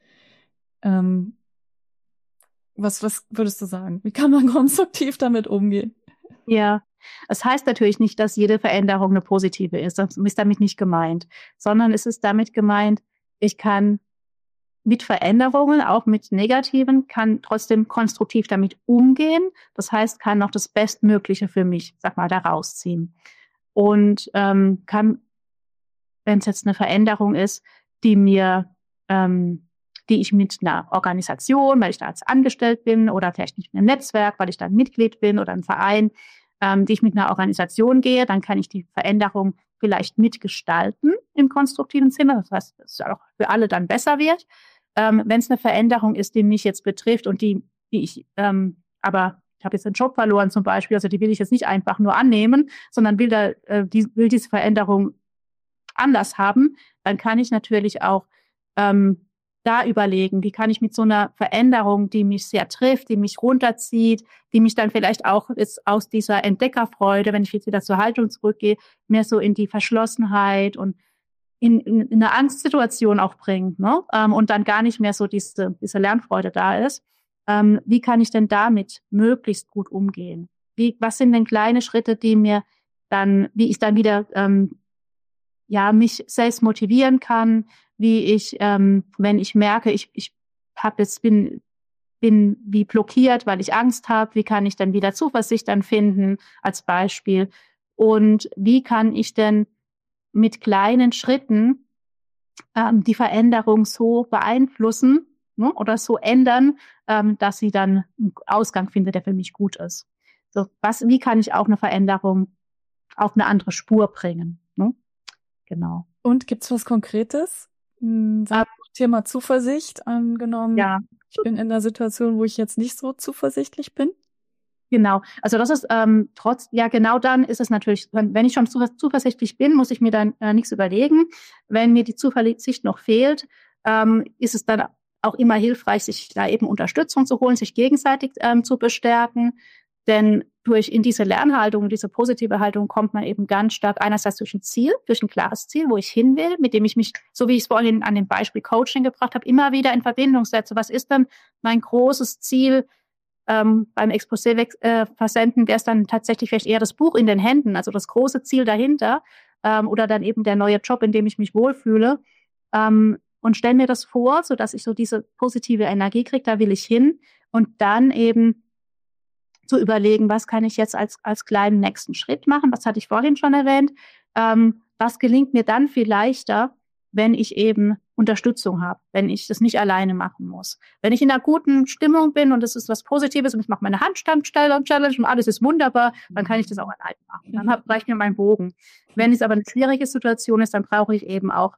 Was würdest du sagen? Wie kann man konstruktiv damit umgehen? Ja, es heißt natürlich nicht, dass jede Veränderung eine positive ist. Das ist damit nicht gemeint. Sondern es ist damit gemeint, ich kann mit Veränderungen, auch mit negativen, kann trotzdem konstruktiv damit umgehen. Das heißt, kann noch das Bestmögliche für mich, sag mal, da rausziehen. Und kann, wenn es jetzt eine Veränderung ist, die ich mit einer Organisation, weil ich da als angestellt bin oder vielleicht nicht in einem Netzwerk, weil ich da ein Mitglied bin oder ein Verein, die ich mit einer Organisation gehe, dann kann ich die Veränderung vielleicht mitgestalten im konstruktiven Sinne. Das heißt, dass es auch für alle dann besser wird. Wenn es eine Veränderung ist, die mich jetzt betrifft und die ich, aber ich habe jetzt einen Job verloren zum Beispiel, also die will ich jetzt nicht einfach nur annehmen, sondern will diese Veränderung anders haben, dann kann ich natürlich auch da überlegen, wie kann ich mit so einer Veränderung, die mich sehr trifft, die mich runterzieht, die mich dann vielleicht auch jetzt aus dieser Entdeckerfreude, wenn ich jetzt wieder zur Haltung zurückgehe, mehr so in die Verschlossenheit und in eine Angstsituation auch bringt, ne? Und dann gar nicht mehr so diese Lernfreude da ist. Wie kann ich denn damit möglichst gut umgehen? Was sind denn kleine Schritte, wie ich dann wieder mich selbst motivieren kann, wie ich, wenn ich merke, ich bin wie blockiert, weil ich Angst habe, wie kann ich dann wieder Zuversicht dann finden, als Beispiel. Und wie kann ich denn mit kleinen Schritten die Veränderung so beeinflussen, ne, oder so ändern, dass sie dann einen Ausgang findet, der für mich gut ist. So, wie kann ich auch eine Veränderung auf eine andere Spur bringen? Ne? Genau. Und gibt's was Konkretes? Thema Zuversicht angenommen. Ja. Ich bin in einer Situation, wo ich jetzt nicht so zuversichtlich bin. Genau. Also das ist genau dann ist es natürlich, wenn ich schon zuversichtlich bin, muss ich mir dann nichts überlegen. Wenn mir die Zuversicht noch fehlt, ist es dann auch immer hilfreich, sich da eben Unterstützung zu holen, sich gegenseitig zu bestärken. Denn in diese Lernhaltung, diese positive Haltung kommt man eben ganz stark einerseits durch ein klares Ziel, wo ich hin will, mit dem ich mich, so wie ich es vorhin an dem Beispiel Coaching gebracht habe, immer wieder in Verbindung setze. Was ist denn mein großes Ziel? Beim Exposé versenden wäre es dann tatsächlich vielleicht eher das Buch in den Händen, also das große Ziel dahinter, oder dann eben der neue Job, in dem ich mich wohlfühle. Und stelle mir das vor, so dass ich so diese positive Energie kriege, da will ich hin. Und dann eben zu überlegen, was kann ich jetzt als kleinen nächsten Schritt machen? Was hatte ich vorhin schon erwähnt? Was gelingt mir dann viel leichter, wenn ich eben Unterstützung habe, wenn ich das nicht alleine machen muss. Wenn ich in einer guten Stimmung bin und es ist was Positives und ich mache meine Handstand-Challenge und alles ist wunderbar, dann kann ich das auch alleine machen. Dann reicht mir mein Bogen. Wenn es aber eine schwierige Situation ist, dann brauche ich eben auch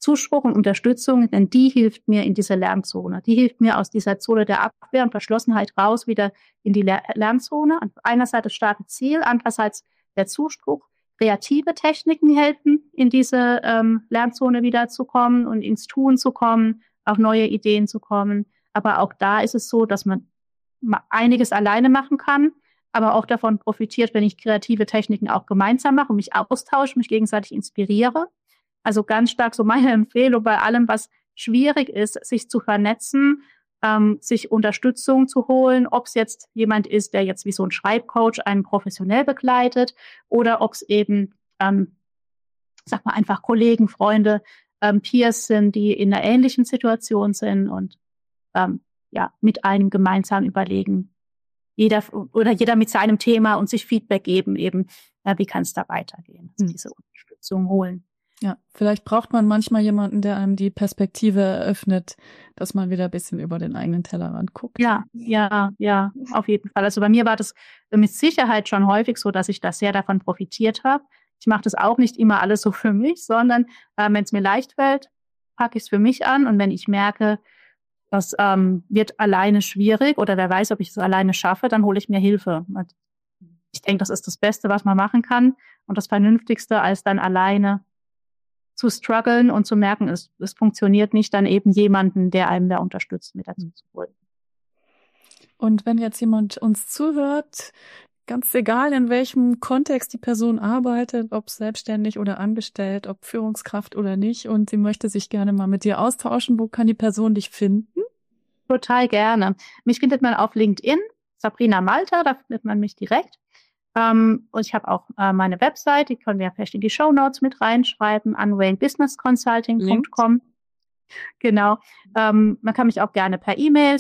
Zuspruch und Unterstützung, denn die hilft mir in dieser Lernzone. Die hilft mir aus dieser Zone der Abwehr und Verschlossenheit raus, wieder in die Lernzone. Einerseits das starke Ziel, andererseits der Zuspruch. Kreative Techniken helfen, in diese Lernzone wiederzukommen und ins Tun zu kommen, auf neue Ideen zu kommen. Aber auch da ist es so, dass man einiges alleine machen kann, aber auch davon profitiert, wenn ich kreative Techniken auch gemeinsam mache und mich austausche, mich gegenseitig inspiriere. Also ganz stark so meine Empfehlung bei allem, was schwierig ist, sich zu vernetzen, sich Unterstützung zu holen, ob es jetzt jemand ist, der jetzt wie so ein Schreibcoach einen professionell begleitet oder ob es eben, sag mal, einfach Kollegen, Freunde, Peers sind, die in einer ähnlichen Situation sind und mit einem gemeinsam überlegen, jeder mit seinem Thema und sich Feedback geben, eben, wie kann es da weitergehen, also diese Unterstützung holen. Ja, vielleicht braucht man manchmal jemanden, der einem die Perspektive eröffnet, dass man wieder ein bisschen über den eigenen Tellerrand guckt. Ja, auf jeden Fall. Also bei mir war das mit Sicherheit schon häufig so, dass ich da sehr davon profitiert habe. Ich mache das auch nicht immer alles so für mich, sondern wenn es mir leicht fällt, packe ich es für mich an. Und wenn ich merke, das wird alleine schwierig oder wer weiß, ob ich es alleine schaffe, dann hole ich mir Hilfe. Ich denke, das ist das Beste, was man machen kann und das Vernünftigste, als dann alleine zu strugglen und zu merken, es funktioniert nicht, dann eben jemanden, der einem da unterstützt, mit dazu zu holen. Und wenn jetzt jemand uns zuhört, ganz egal in welchem Kontext die Person arbeitet, ob selbstständig oder angestellt, ob Führungskraft oder nicht, und sie möchte sich gerne mal mit dir austauschen, wo kann die Person dich finden? Total mich findet man auf LinkedIn, Sabrina Malter, da findet man mich direkt. Und ich habe auch meine Website, die können wir vielleicht in die Shownotes mit reinschreiben, unwaynebusinessconsulting.com. Genau. Man kann mich auch gerne per E-Mail,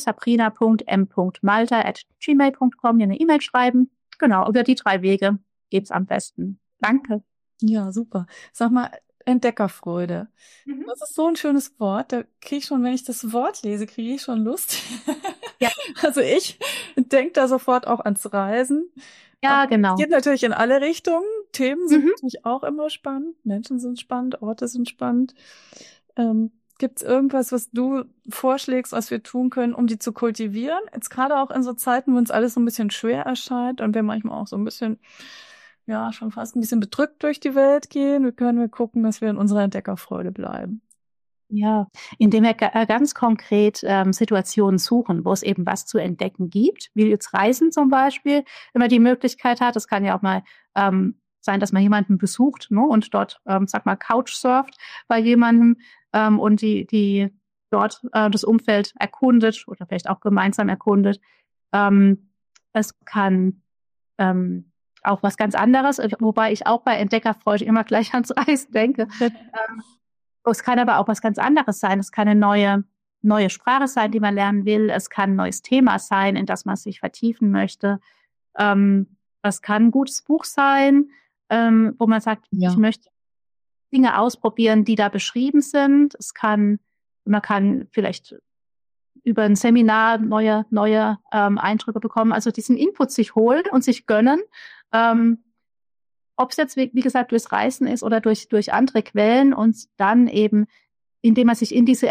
sabrina.m.malter@gmail.com, mir eine E-Mail schreiben. Genau, über die 3 Wege geht's am besten. Danke. Ja, super. Sag mal, Entdeckerfreude. Das ist so ein schönes Wort. Da kriege ich schon, wenn ich das Wort lese, kriege ich schon Lust. Ja. Also ich denke da sofort auch ans Reisen. Ja, genau. Es geht natürlich in alle Richtungen. Themen sind natürlich auch immer spannend. Menschen sind spannend, Orte sind spannend. Gibt es irgendwas, was du vorschlägst, was wir tun können, um die zu kultivieren? Jetzt gerade auch in so Zeiten, wo uns alles so ein bisschen schwer erscheint und wir manchmal auch so ein bisschen, ja, schon fast ein bisschen bedrückt durch die Welt gehen. Wie können wir gucken, dass wir in unserer Entdeckerfreude bleiben? Ja, indem wir ganz konkret Situationen suchen, wo es eben was zu entdecken gibt, wie jetzt Reisen zum Beispiel, wenn man die Möglichkeit hat. Es kann ja auch mal sein, dass man jemanden besucht, ne, und dort, Couchsurft bei jemandem und die dort das Umfeld erkundet oder vielleicht auch gemeinsam erkundet. Es kann auch was ganz anderes, wobei ich auch bei Entdeckerfreude immer gleich ans Reisen denke. Es kann aber auch was ganz anderes sein. Es kann eine neue Sprache sein, die man lernen will. Es kann ein neues Thema sein, in das man sich vertiefen möchte. Es kann ein gutes Buch sein, wo man sagt, ich möchte Dinge ausprobieren, die da beschrieben sind. Man kann vielleicht über ein Seminar neue Eindrücke bekommen. Also diesen Input sich holen und sich gönnen. Ob es jetzt, wie gesagt, durchs Reisen ist oder durch andere Quellen und dann eben, indem man sich in diese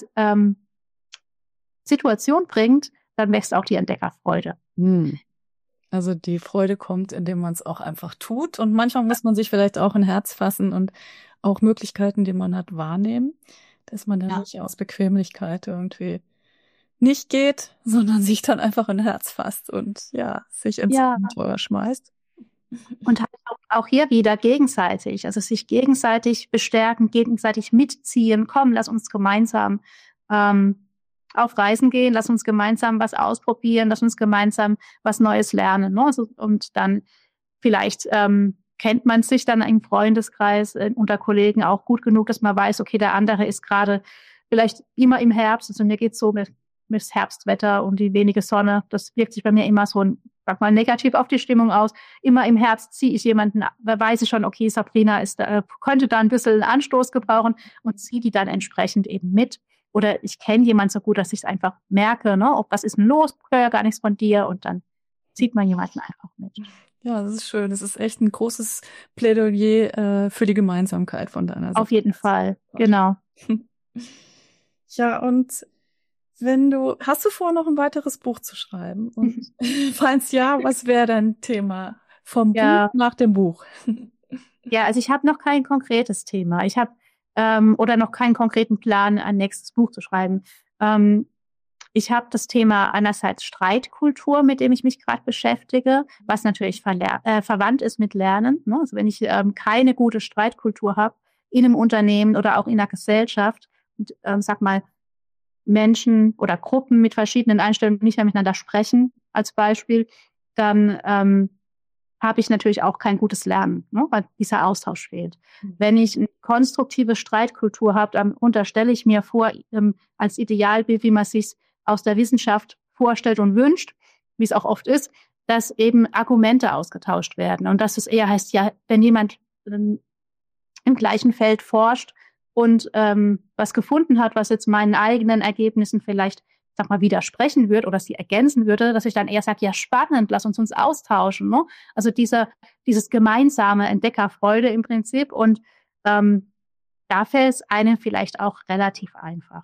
Situation bringt, dann wächst auch die Entdeckerfreude. Also die Freude kommt, indem man es auch einfach tut. Und manchmal muss man sich vielleicht auch ein Herz fassen und auch Möglichkeiten, die man hat, wahrnehmen, dass man dann nicht aus Bequemlichkeit irgendwie nicht geht, sondern sich dann einfach ein Herz fasst und sich ins Abenteuer schmeißt. Und halt auch hier wieder gegenseitig, also sich gegenseitig bestärken, gegenseitig mitziehen. Komm, lass uns gemeinsam auf Reisen gehen, lass uns gemeinsam was ausprobieren, lass uns gemeinsam was Neues lernen. Ne? Und dann vielleicht kennt man sich dann im Freundeskreis unter Kollegen auch gut genug, dass man weiß, okay, der andere ist gerade vielleicht immer im Herbst, also mir geht's so mit Herbstwetter und die wenige Sonne, das wirkt sich bei mir immer so negativ auf die Stimmung aus. Immer im Herbst ziehe ich jemanden, weiß ich schon, okay, Sabrina könnte da ein bisschen Anstoß gebrauchen und ziehe die dann entsprechend eben mit. Oder ich kenne jemanden so gut, dass ich es einfach merke, ne, was ist denn los, ich höre ja gar nichts von dir und dann zieht man jemanden einfach mit. Ja, das ist schön. Das ist echt ein großes Plädoyer für die Gemeinsamkeit von deiner Seite. Auf jeden Fall, genau. Ja, und hast du vor, noch ein weiteres Buch zu schreiben? Und falls ja, was wäre dein Thema vom Buch Ja, nach dem Buch? ja, also ich habe noch kein konkretes Thema. Ich habe oder noch keinen konkreten Plan, ein nächstes Buch zu schreiben. Ich habe das Thema einerseits Streitkultur, mit dem ich mich gerade beschäftige, was natürlich verwandt ist mit Lernen. Ne? Also wenn ich keine gute Streitkultur habe in einem Unternehmen oder auch in der Gesellschaft und sag mal Menschen oder Gruppen mit verschiedenen Einstellungen nicht mehr miteinander sprechen, als Beispiel, dann habe ich natürlich auch kein gutes Lernen, ne, weil dieser Austausch fehlt. Wenn ich eine konstruktive Streitkultur habe, dann unterstelle ich mir vor, als Idealbild, wie man es sich aus der Wissenschaft vorstellt und wünscht, wie es auch oft ist, dass eben Argumente ausgetauscht werden. Und dass es eher heißt, ja, wenn jemand im gleichen Feld forscht und was gefunden hat, was jetzt meinen eigenen Ergebnissen vielleicht, sag mal, widersprechen würde oder sie ergänzen würde, dass ich dann eher sage, ja, spannend, lass uns austauschen. Ne? Also dieses gemeinsame Entdeckerfreude im Prinzip. Und da fällt es einem vielleicht auch relativ einfach.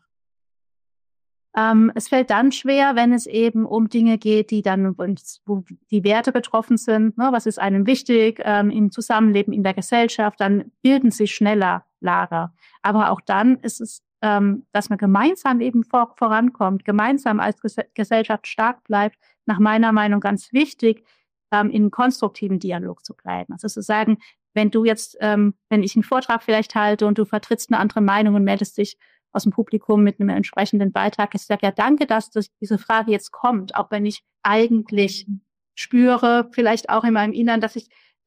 Es fällt dann schwer, wenn es eben um Dinge geht, wo die Werte betroffen sind. Ne? Was ist einem wichtig im Zusammenleben in der Gesellschaft? Dann bilden sich schneller Lager. Aber auch dann ist es, dass man gemeinsam eben vorankommt, gemeinsam als Gesellschaft stark bleibt, nach meiner Meinung ganz wichtig, in einen konstruktiven Dialog zu bleiben. Also zu sagen, wenn du jetzt, wenn ich einen Vortrag vielleicht halte und du vertrittst eine andere Meinung und meldest dich aus dem Publikum mit einem entsprechenden Beitrag. Ich sage ja, danke, dass diese Frage jetzt kommt, auch wenn ich eigentlich spüre, vielleicht auch in meinem Innern, dass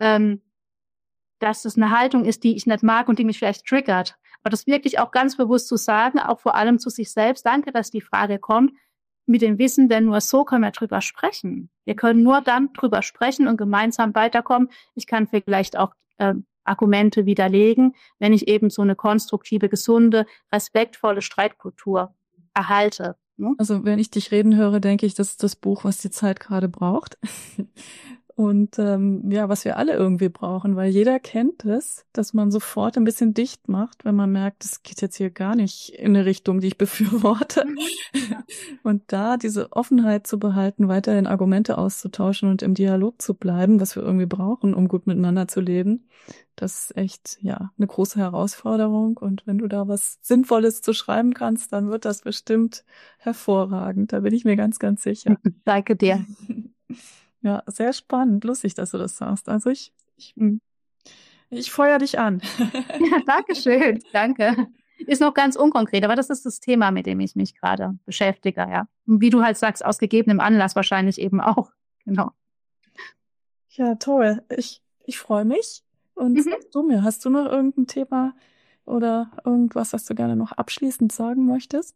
es eine Haltung ist, die ich nicht mag und die mich vielleicht triggert. Aber das wirklich auch ganz bewusst zu sagen, auch vor allem zu sich selbst, danke, dass die Frage kommt, mit dem Wissen, denn nur so können wir drüber sprechen. Wir können nur dann drüber sprechen und gemeinsam weiterkommen. Ich kann vielleicht auch Argumente widerlegen, wenn ich eben so eine konstruktive, gesunde, respektvolle Streitkultur erhalte. Ne? Also wenn ich dich reden höre, denke ich, das ist das Buch, was die Zeit gerade braucht. Und ja, was wir alle irgendwie brauchen, weil jeder kennt es, dass man sofort ein bisschen dicht macht, wenn man merkt, es geht jetzt hier gar nicht in eine Richtung, die ich befürworte. Ja. Und da diese Offenheit zu behalten, weiterhin Argumente auszutauschen und im Dialog zu bleiben, was wir irgendwie brauchen, um gut miteinander zu leben, das ist echt, ja, eine große Herausforderung. Und wenn du da was Sinnvolles zu schreiben kannst, dann wird das bestimmt hervorragend. Da bin ich mir ganz, ganz sicher. Danke dir. Ja, sehr spannend. Lustig, dass du das sagst. Also ich feuer dich an. Ja, danke schön. Danke. Ist noch ganz unkonkret, aber das ist das Thema, mit dem ich mich gerade beschäftige, ja. Und wie du halt sagst, aus gegebenem Anlass wahrscheinlich eben auch. Genau. Ja, toll. Ich freue mich. Und sagst du mir, hast du noch irgendein Thema oder irgendwas, was du gerne noch abschließend sagen möchtest?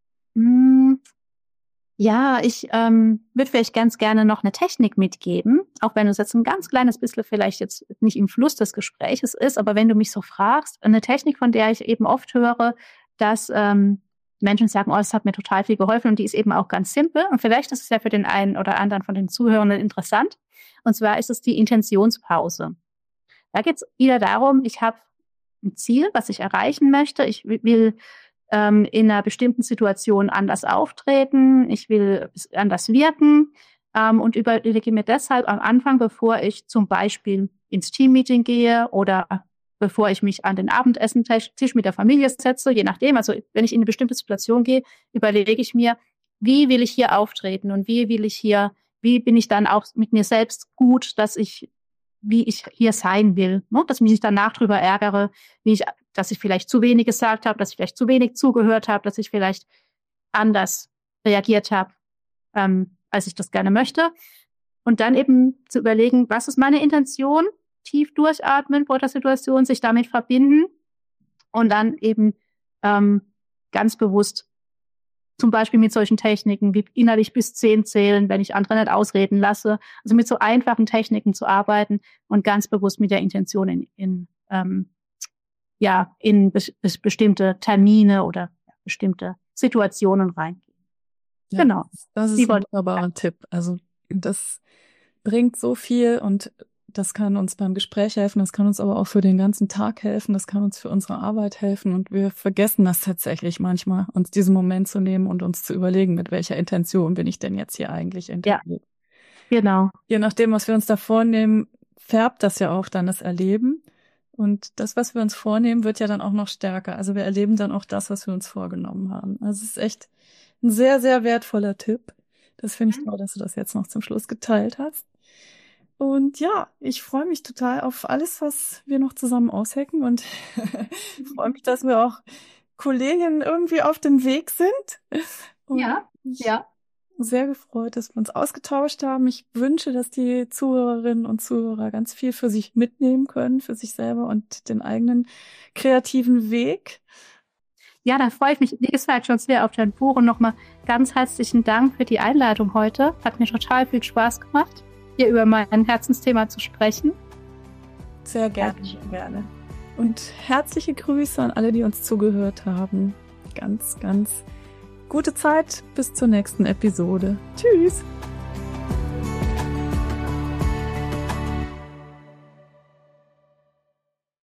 Ja, ich würde vielleicht ganz gerne noch eine Technik mitgeben, auch wenn es jetzt ein ganz kleines bisschen vielleicht jetzt nicht im Fluss des Gespräches ist, aber wenn du mich so fragst, eine Technik, von der ich eben oft höre, dass Menschen sagen, oh, es hat mir total viel geholfen und die ist eben auch ganz simpel und vielleicht ist es ja für den einen oder anderen von den Zuhörenden interessant. Und zwar ist es die Intentionspause. Da geht es wieder darum, ich habe ein Ziel, was ich erreichen möchte. Ich will in einer bestimmten Situation anders auftreten, ich will anders wirken und überlege mir deshalb am Anfang, bevor ich zum Beispiel ins Teammeeting gehe oder bevor ich mich an den Abendessentisch mit der Familie setze, je nachdem, also wenn ich in eine bestimmte Situation gehe, überlege ich mir, wie will ich hier auftreten und wie bin ich dann auch mit mir selbst gut, wie ich hier sein will, ne? Dass ich mich danach drüber ärgere, dass ich vielleicht zu wenig gesagt habe, dass ich vielleicht zu wenig zugehört habe, dass ich vielleicht anders reagiert habe, als ich das gerne möchte. Und dann eben zu überlegen, was ist meine Intention? Tief durchatmen vor der Situation, sich damit verbinden und dann eben ganz bewusst zum Beispiel mit solchen Techniken wie innerlich bis 10 zählen, wenn ich andere nicht ausreden lasse. Also mit so einfachen Techniken zu arbeiten und ganz bewusst mit der Intention in bestimmte Termine oder bestimmte Situationen reingehen. Ja, genau. Das ist ein wunderbarer Tipp. Also das bringt so viel und das kann uns beim Gespräch helfen, das kann uns aber auch für den ganzen Tag helfen, das kann uns für unsere Arbeit helfen und wir vergessen das tatsächlich manchmal, uns diesen Moment zu nehmen und uns zu überlegen, mit welcher Intention bin ich denn jetzt hier eigentlich interviewt. Ja, genau. Je nachdem, was wir uns da vornehmen, färbt das ja auch dann das Erleben und das, was wir uns vornehmen, wird ja dann auch noch stärker. Also wir erleben dann auch das, was wir uns vorgenommen haben. Also es ist echt ein sehr, sehr wertvoller Tipp. Das finde ich toll, dass du das jetzt noch zum Schluss geteilt hast. Und ja, ich freue mich total auf alles, was wir noch zusammen aushacken und freue mich, dass wir auch Kolleginnen irgendwie auf dem Weg sind. Und ja. Sehr gefreut, dass wir uns ausgetauscht haben. Ich wünsche, dass die Zuhörerinnen und Zuhörer ganz viel für sich mitnehmen können, für sich selber und den eigenen kreativen Weg. Ja, da freue ich mich, wie gesagt, schon sehr auf dein Buch und nochmal ganz herzlichen Dank für die Einladung heute. Hat mir total viel Spaß gemacht, hier über mein Herzensthema zu sprechen. Sehr gerne, gerne. Und herzliche Grüße an alle, die uns zugehört haben. Ganz, ganz gute Zeit bis zur nächsten Episode. Tschüss!